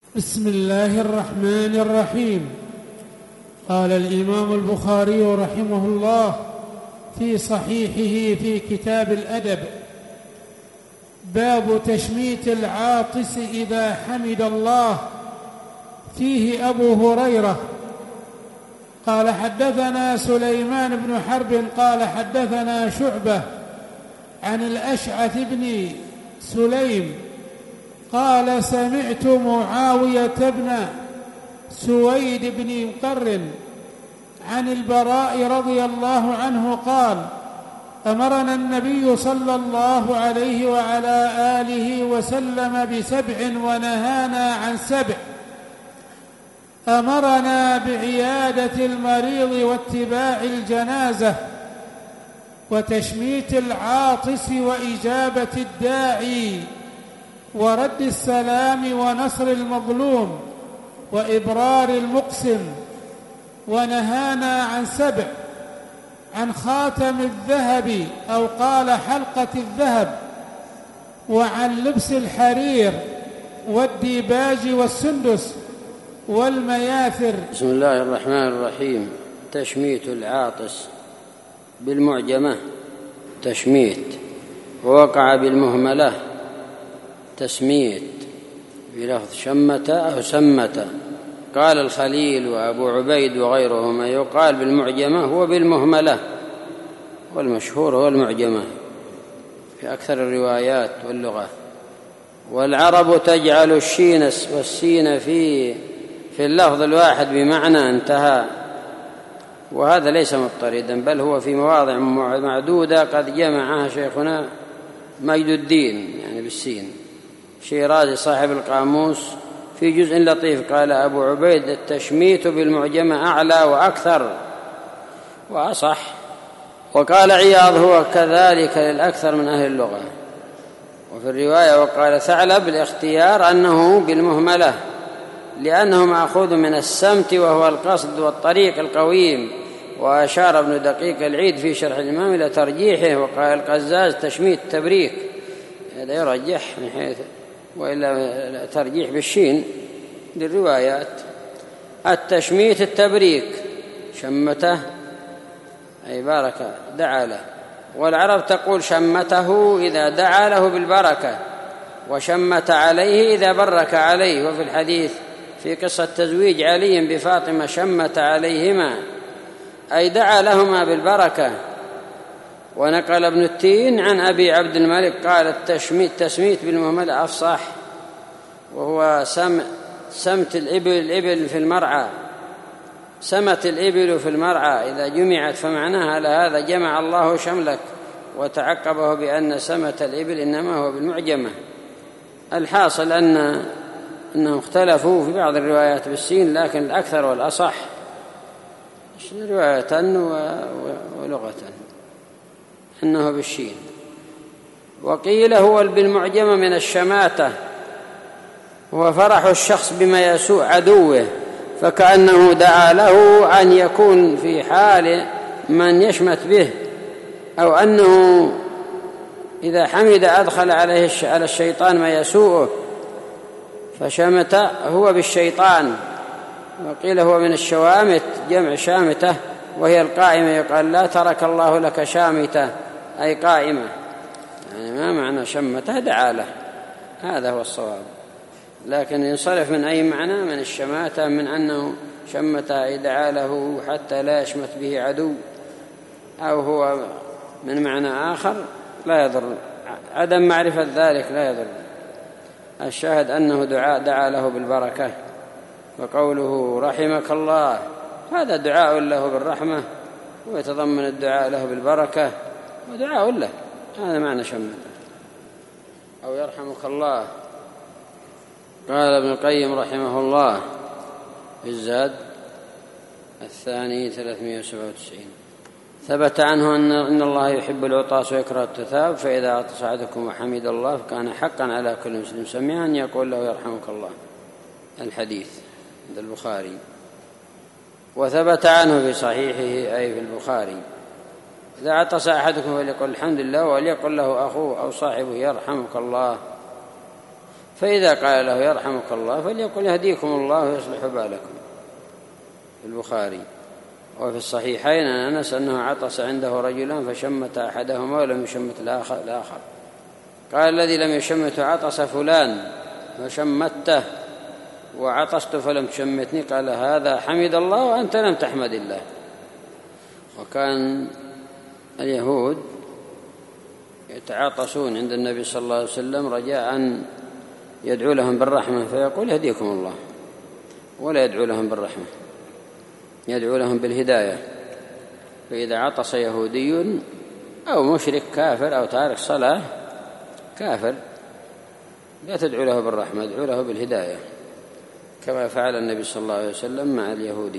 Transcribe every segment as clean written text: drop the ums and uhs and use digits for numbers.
بسم الله الرحمن الرحيم. قال الإمام البخاري رحمه الله في صحيحه في كتاب الأدب: باب تشميت العاطس إذا حمد الله. فيه أبو هريرة قال: حدثنا سليمان بن حرب قال: حدثنا شعبة عن الأشعث بن سليم قال: سمعت معاوية بن سويد بن مقرن عن البراء رضي الله عنه قال: أمرنا النبي صلى الله عليه وعلى آله وسلم ب7 ونهانا عن 7. أمرنا بعيادة المريض واتباع الجنازة وتشميت العاطس وإجابة الداعي ورد السلام ونصر المظلوم وإبرار المقسم. ونهانا عن 7: عن خاتم الذهب أو قال حلقة الذهب، وعن لبس الحرير والديباج والسندس والمياثر. بسم الله الرحمن الرحيم. تشميت العاطس بالمعجمة تشميت، ووقع بالمهملة تسميت بلفظ شمة أو سمة. قال الخليل وأبو عبيد وغيرهما يقال بالمعجمة هو بالمهملة، والمشهور هو المعجمة في أكثر الروايات واللغة. والعرب تجعل الشين والسين في اللفظ الواحد بمعنى انتهى، وهذا ليس مضطردا، بل هو في مواضع معدودة قد جمعها شيخنا مجد الدين يعني بالسين شيرازي صاحب القاموس في جزء لطيف. قال أبو عبيد: التشميت بالمعجمة أعلى وأكثر وأصح. وقال عياض: هو كذلك للأكثر من أهل اللغة. وفي الرواية وقال ثعلب الاختيار أنه بالمهملة لأنه مأخوذ من السمت وهو القصد والطريق القويم. وأشار ابن دقيق العيد في شرح الإمام إلى ترجيحه، وقال القزاز: تشميت تبريك، هذا يرجح من حيث، وإلا ترجيح بالشين للروايات. التشميت التبريك، شمته أي بارك دعا له. والعرب تقول شمته إذا دعا له بالبركة، وشمت عليه إذا برك عليه. وفي الحديث في قصة تزويج علي بفاطمة: شمت عليهما أي دعا لهما بالبركة. ونقل ابن التين عن أبي عبد الملك قال: التسميت بالمهملة أفصح، وهو سمت الإبل في المرعى، سمت الإبل في المرعى إذا جمعت فمعناها لهذا جمع الله شملك. وتعقبه بأن سمت الإبل إنما هو بالمعجمة. الحاصل أنهم اختلفوا في بعض الروايات بالسين، لكن الأكثر والأصح رواية ولغة أنه بالشين. وقيل هو بالمعجمة من الشماتة، هو فرح الشخص بما يسوء عدوه، فكأنه دعا له أن يكون في حال من يشمت به، أو أنه إذا حمد أدخل على الشيطان ما يسوءه، فشمت هو بالشيطان. وقيل هو من الشوامت، جمع شامتة، وهي القائمة، يقال: لا ترك الله لك شامتة أي قائمة، يعني ما معنى شمته دعا له، هذا هو الصواب. لكن ينصرف من أي معنى من الشماتة من أنه شمته أي دعا له حتى لا يشمت به عدو، أو هو من معنى آخر لا يضر، عدم معرفة ذلك لا يضر. الشاهد أنه دعا له بالبركة. وقوله رحمك الله هذا دعاء له بالرحمة، ويتضمن الدعاء له بالبركة ودعاء له، هذا معنى شمته. أو يرحمك الله. قال ابن القيم رحمه الله في الزاد الثاني 397: ثبت عنه أن الله يحب العطاس ويكره التثاب، فإذا عطس أحدكم وحمد الله فكان حقا على كل مسلم سميعا أن يقول له يرحمك الله. الحديث عند البخاري. وثبت عنه في صحيحه أي في البخاري: إذا عطس أحدكم فليقل الحمد لله، وليقل له أخوه أو صاحبه يرحمك الله. فإذا قال له يرحمك الله فليقل يهديكم الله ويصلح بالكم. في البخاري وفي الصحيحين عن أنس أنه عطس عنده رجلان فشمت أحدهما ولم يشمت الآخر. قال الذي لم يشمته عطس فلان فشمته وعطست فلم تشمتني، قال هذا حمد الله وأنت لم تحمد الله. وكان اليهود يتعاطسون عند النبي صلى الله عليه وسلم رجاء أن يدعو لهم بالرحمة فيقول يهديكم الله، ولا يدعو لهم بالرحمة، يدعو لهم بالهداية. فإذا عطس يهودي أو مشرك كافر أو تارك صلاة كافر لا تدعو له بالرحمة، ادعو له بالهداية، كما فعل النبي صلى الله عليه وسلم مع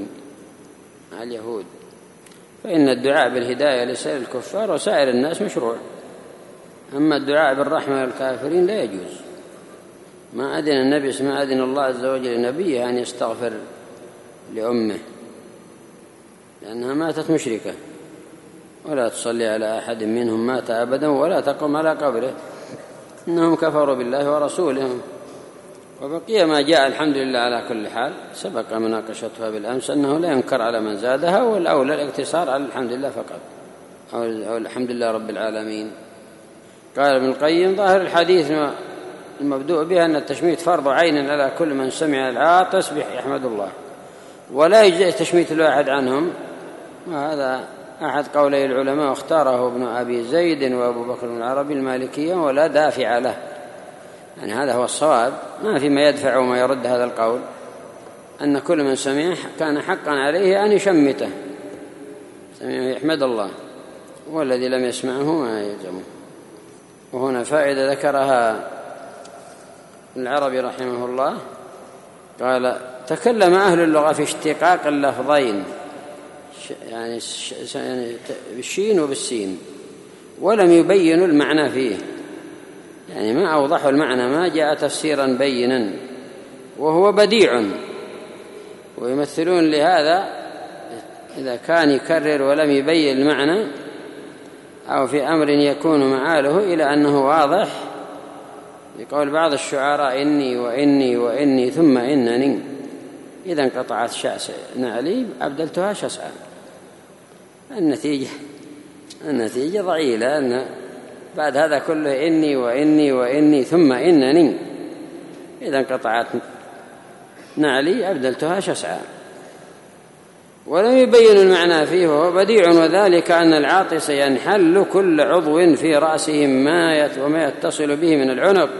اليهود. فإن الدعاء بالهداية لسائر الكفار وسائر الناس مشروع، أما الدعاء بالرحمة للكافرين لا يجوز. ما أذن الله عز وجل لنبيه أن يستغفر لأمه لأنها ماتت مشركة، ولا تصلي على أحد منهم مات أبدا ولا تقم على قبره، إنهم كفروا بالله ورسوله. وبقي ما جاء الحمد لله على كل حال، سبق مناقشتها بالأمس أنه لا ينكر على من زادها، والأولى الاقتصار على الحمد لله فقط أو الحمد لله رب العالمين. قال ابن القيم ظاهر الحديث المبدوء بها أن التشميت فرض عين على كل من سمع العاطس يحمد الله، ولا يجزئ تشميت الواحد عنهم، وهذا أحد قولي العلماء واختاره ابن أبي زيد وأبو بكر بن العربي المالكية ولا دافع له، يعني هذا هو الصواب، ما في ما يدفع وما يرد هذا القول، أن كل من سمع كان حقا عليه أن يشمته، سمعه يحمد الله، والذي لم يسمعه ما يلزمه. وهنا فائدة ذكرها العربي رحمه الله، قال تكلم أهل اللغة في اشتقاق اللفظين، يعني بالشين وبالسين، ولم يبينوا المعنى فيه، يعني ما أوضحوا المعنى، ما جاء تفسيرا بينا، وهو بديع. ويمثلون لهذا إذا كان يكرر ولم يبين المعنى أو في أمر يكون معاله إلى أنه واضح، يقول بعض الشعراء إني وإني وإني ثم إنني، إذا انقطعت شأس نعلي أبدلتها شسعا. النتيجة ضئيلة، أن بعد هذا كله إني وإني وإني ثم إنني، إذا انقطعت نعلي أبدلتها شسعا. ولم يبين المعنى فيه وهو بديع، وذلك أن العاطس ينحل كل عضو في رأسه وما يتصل به من العنق،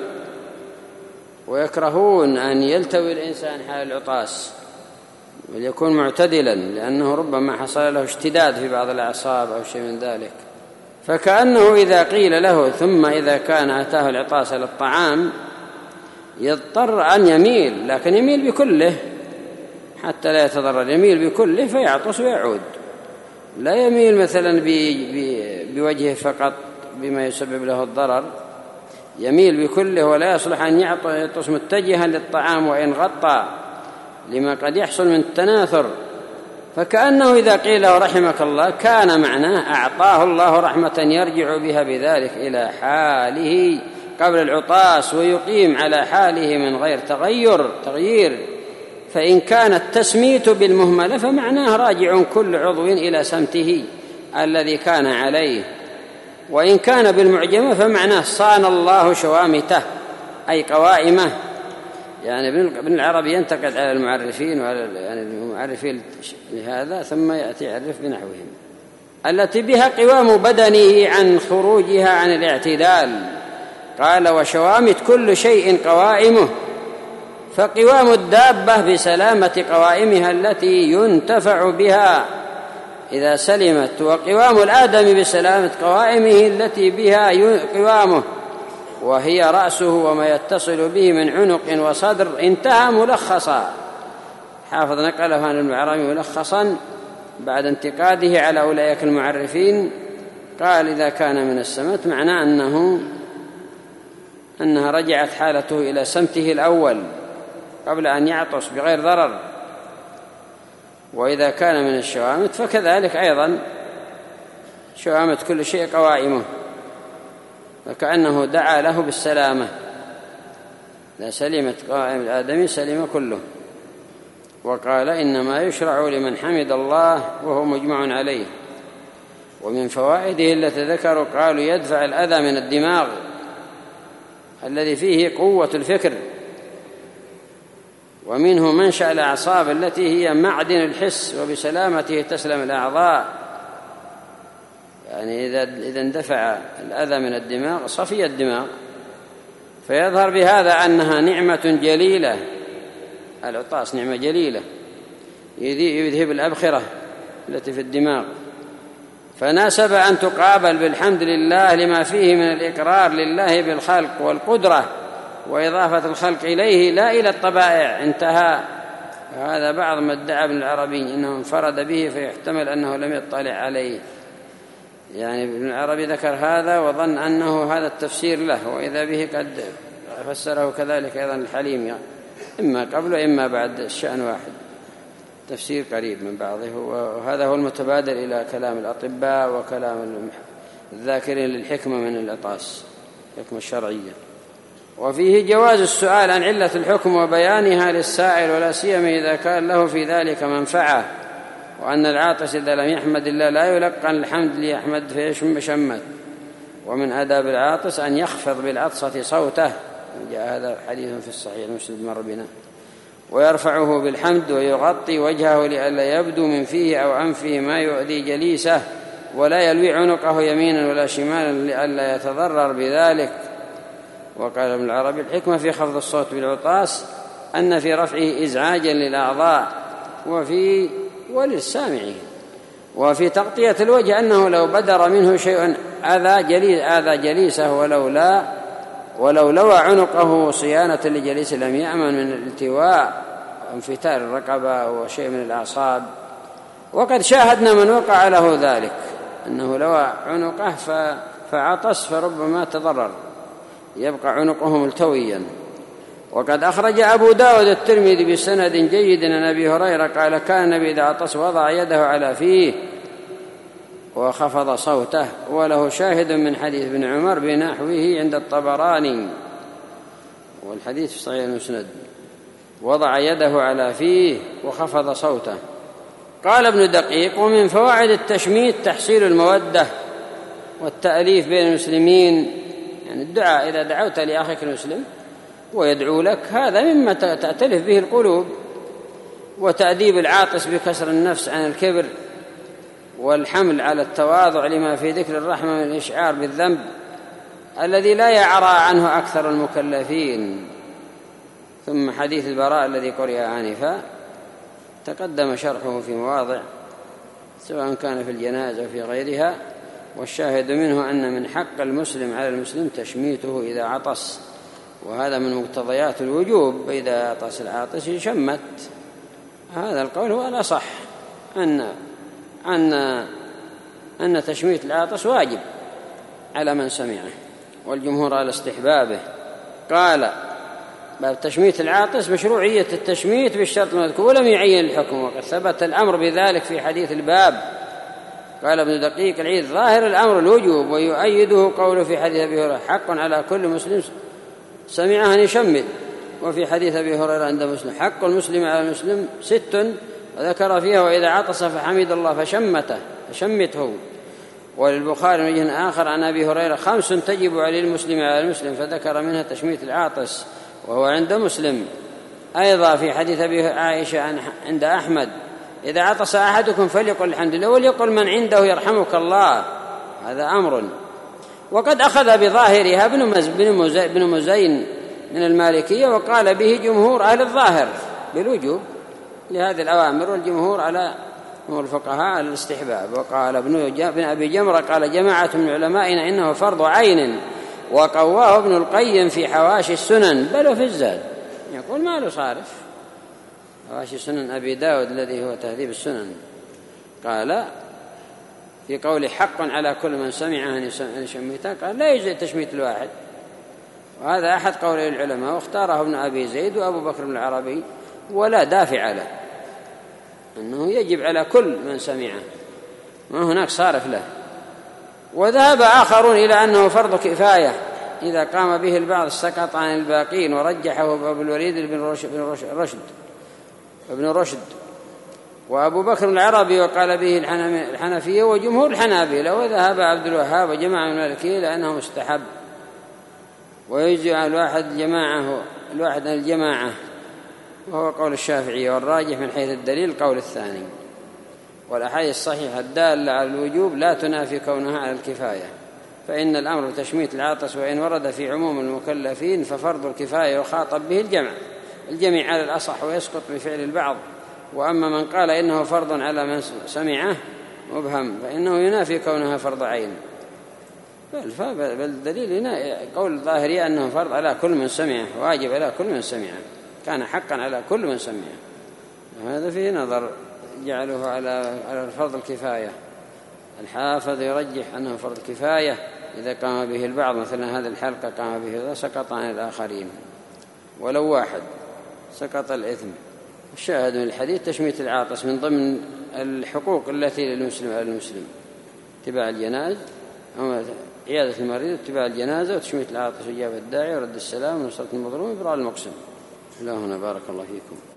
ويكرهون أن يلتوي الإنسان حال العطاس وليكون معتدلا، لأنه ربما حصل له اشتداد في بعض الأعصاب أو شيء من ذلك، فكأنه إذا قيل له ثم إذا كان أتاه العطاس للطعام يضطر أن يميل، لكن يميل بكله حتى لا يتضرر، يميل بكله فيعطس ويعود، لا يميل مثلا بوجهه فقط بما يسبب له الضرر، يميل بكله، ولا يصلح أن يعطس متجها للطعام وإن غطى لما قد يحصل من التناثر. فكأنه إذا قيل له رحمك الله كان معناه أعطاه الله رحمة يرجع بها بذلك إلى حاله قبل العطاس ويقيم على حاله من غير تغيير. فإن كان التسميت بالمهملة فمعناه راجع كل عضو إلى سمته الذي كان عليه، وإن كان بالمعجمة فمعناه صان الله شوامته أي قوائمه. يعني ابن العربي ينتقد على المعرفين يعني المعرفين لهذا، ثم يأتي يعرف بنحوهم التي بها قوام بدنه عن خروجها عن الاعتدال. قال وشوامت كل شيء قوائمه، فقوام الدابة بسلامة قوائمها التي ينتفع بها إذا سلمت، وقوام الآدم بسلامة قوائمه التي بها قوامه، وهي رأسه وما يتصل به من عنق وصدر. انتهى ملخصا، حافظ نقله عن العربي ملخصا بعد انتقاده على أولئك المعرفين. قال إذا كان من السمت معناه أنها رجعت حالته إلى سمته الأول قبل أن يعطس بغير ضرر. وإذا كان من الشوامت فكذلك أيضا، شوامت كل شيء قوائمه، فكأنه دعا له بالسلامة إذا سلمت قوائم الآدمي سلم كله. وقال إنما يشرع لمن حمد الله وهو مجمع عليه. ومن فوائده التي ذكروا قالوا يدفع الأذى من الدماغ الذي فيه قوة الفكر، ومنه منشأ الأعصاب التي هي معدن الحس وبسلامته تسلم الأعضاء. يعني إذا اندفع الأذى من الدماغ صفي الدماغ، فيظهر بهذا أنها نعمة جليلة. العطاس نعمة جليلة يذهب الأبخرة التي في الدماغ، فناسب أن تقابل بالحمد لله لما فيه من الإقرار لله بالخلق والقدرة وإضافة الخلق إليه لا إلى الطبائع. انتهى. هذا بعض ما ادعى ابن العربي إنه انفرد به، فيحتمل أنه لم يطلع عليه. يعني ابن العربي ذكر هذا وظن أنه هذا التفسير له، وإذا به قد فسره كذلك أيضا الحليم، يعني إما قبل وإما بعد، الشأن واحد، تفسير قريب من بعضه. وهذا هو المتبادل إلى كلام الأطباء وكلام الذاكرين للحكمة من العطاس، الحكمة الشرعية. وفيه جواز السؤال عن علة الحكم وبيانها للسائل، ولا سيما إذا كان له في ذلك منفعة، وأن العاطس إذا لم يحمد الله لا يلقن الحمد ليحمد فيشم شمت. ومن آداب العاطس أن يخفض بالعطسة صوته، جاء هذا حديث في الصحيح المسلم مر بنا، ويرفعه بالحمد ويغطي وجهه لئلا يبدو من فيه أو أنفه ما يؤذي جليسه، ولا يلوي عنقه يمينا ولا شمالا لئلا يتضرر بذلك. وقال ابن العربي الحكمة في خفض الصوت بالعطاس أن في رفعه إزعاجا للأعضاء وللسامعين، وفي تغطية الوجه أنه لو بدر منه شيء آذى جليسه ولو لوى عنقه صيانة لجليسه لم يأمن من الالتواء وانفتار الرقبة وشيء من الأعصاب. وقد شاهدنا من وقع له ذلك، أنه لوى عنقه فعطس فربما تضرر، يبقى عنقه ملتويا. وقد أخرج أبو داود الترمذي بسند جيد عن أبي هريرة قال كان النبي إذا عطس وضع يده على فيه وخفض صوته. وله شاهد من حديث ابن عمر بنحوه عند الطبراني، والحديث في صحيح المسند، وضع يده على فيه وخفض صوته. قال ابن دقيق ومن فوائد التشميت تحصيل المودة والتأليف بين المسلمين. يعني الدعاء، إذا دعوت لأخيك المسلم ويدعو لك، هذا مما تأتلف به القلوب. وتأديب العاطس بكسر النفس عن الكبر والحمل على التواضع لما في ذكر الرحمة من الإشعار بالذنب الذي لا يعرى عنه أكثر المكلفين. ثم حديث البراء الذي قرئ آنفا تقدم شرحه في مواضع سواء كان في الجنازة وفي غيرها، والشاهد منه أن من حق المسلم على المسلم تشميته إذا عطس، وهذا من مقتضيات الوجوب. إذا عطس العاطس يشمت. هذا القول هو الأصح، أن تشميت العاطس واجب على من سمعه، والجمهور على استحبابه. قال باب تشميت العاطس مشروعية التشميت بالشرط المذكور ولم يعين الحكم، وقد ثبت الأمر بذلك في حديث الباب. قال ابن دقيق العيد ظاهر الأمر الوجوب، ويؤيده قوله في حديث أبي هريرة حق على كل مسلم سمعه أن يشمت. وفي حديث أبي هريرة عند مسلم حق المسلم على المسلم 6 وذكر فيها وإذا عطس فحمد الله فشمته. وللبخاري من وجه آخر عن أبي هريرة 5 تجب على المسلم على المسلم، فذكر منها تشميت العاطس وهو عند مسلم. أيضا في حديث أبي عائشة عند أحمد إذا عطس أحدكم فليقل الحمد لله وليقل من عنده يرحمك الله. هذا أمر. وقد أخذ بظاهرها ابن مزين من المالكية، وقال به جمهور أهل الظاهر بالوجوب لهذه الأوامر، والجمهور على الفقهاء على الاستحباب. وقال ابن أبي جمرة قال جماعة من علمائنا إنه فرض عين، وقواه ابن القيم في حواشي السنن بل وفي الزاد. يقول ما له صارف حواشي سنن أبي داود الذي هو تهذيب السنن. قال في قول حق على كل من سمعه أن يشمته، قال لا يجوز تشميت الواحد، وهذا أحد قول العلماء، واختاره ابن أبي زيد وأبو بكر بن العربي، ولا دافع له أنه يجب على كل من سمعه، ما هناك صارف له. وذهب آخرون إلى أنه فرض كفاية إذا قام به البعض سقط عن الباقين، ورجحه أبو الوليد ابن رشد وأبو بكر العربي، وقال به الحنفية وجمهور الحنابلة، وذهب عبد الوهاب وجماعة من المالكية لأنه مستحب، ويجزئ عن الواحد عن الجماعة، وهو قول الشافعي، والراجح من حيث الدليل قول الثاني. والأحاديث الصحيحة الدالة على الوجوب لا تنافي كونها على الكفاية، فإن الأمر بتشميت العاطس وإن ورد في عموم المكلفين ففرض الكفاية يخاطب به الجميع على الأصح، ويسقط بفعل البعض. وأما من قال إنه فرض على من سمعه مبهم، فإنه ينافي كونها فرض عين. بل دليل هنا قول الظاهرية أنه فرض على كل من سمعه، واجب على كل من سمعه، كان حقا على كل من سمعه. وهذا فيه نظر، جعله على فرض الكفاية. الحافظ يرجح أنه فرض كفاية إذا قام به البعض، مثلا هذه الحلقة قام به سقط عن الآخرين، ولو واحد سقط الإثم. الشاهد من الحديث تشميت العاطس من ضمن الحقوق التي للمسلم على المسلم، اتباع الجنائز أو عيادة المريض، اتباع الجنازة، وتشميت العاطس وإجابة الداعي ورد السلام ونصرة المظلوم وإبراء المقسم. إلى هنا بارك الله فيكم.